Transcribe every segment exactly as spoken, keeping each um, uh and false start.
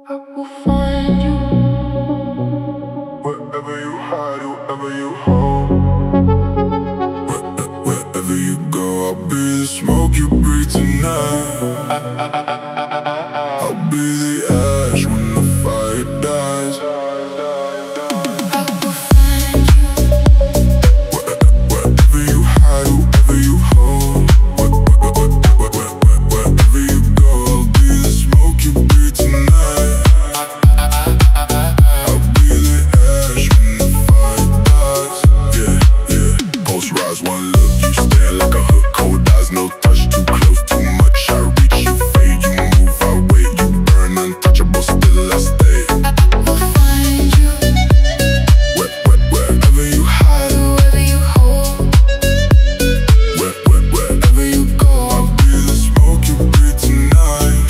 I will find you wherever you hide, wherever you hold. Where, wherever you go, I'll be the smoke you breathe tonight. I'll be the ash when the fire dies. I will find you where, wherever you hide, wherever you hold. Where, where, where, where, where, wherever you go, I'll be the smoke you breathe tonight. I'll be the ash when the fire dies. Yeah, yeah. Pulse rise, one look, you stare like a hook. Cold eyes, no touch, too close, too much. I reach, you fade, you move, I wait, you burn, untouchable, still I stay. I'll find you Where, where, wherever you hide, wherever you hold. where, where, wherever you go, I'll be the smoke you breathe tonight.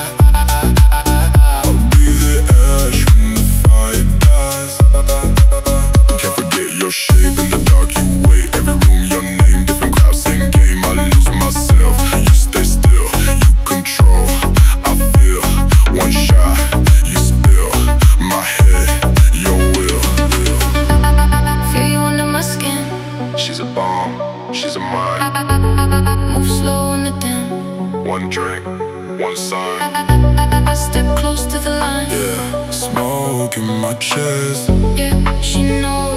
I'll be the ash when the fire dies. Can't forget your shape in the dark, you wait. Every room, your name, different crowd, same game. I lose myself, you stay still, you control. I feel one shot, you spill my head, your will. Feel you under my skin. She's a bomb, she's a mine. Move slow on the dim. One drink, one sign. I step close to the line. Yeah, smoke in my chest. Yeah, she knows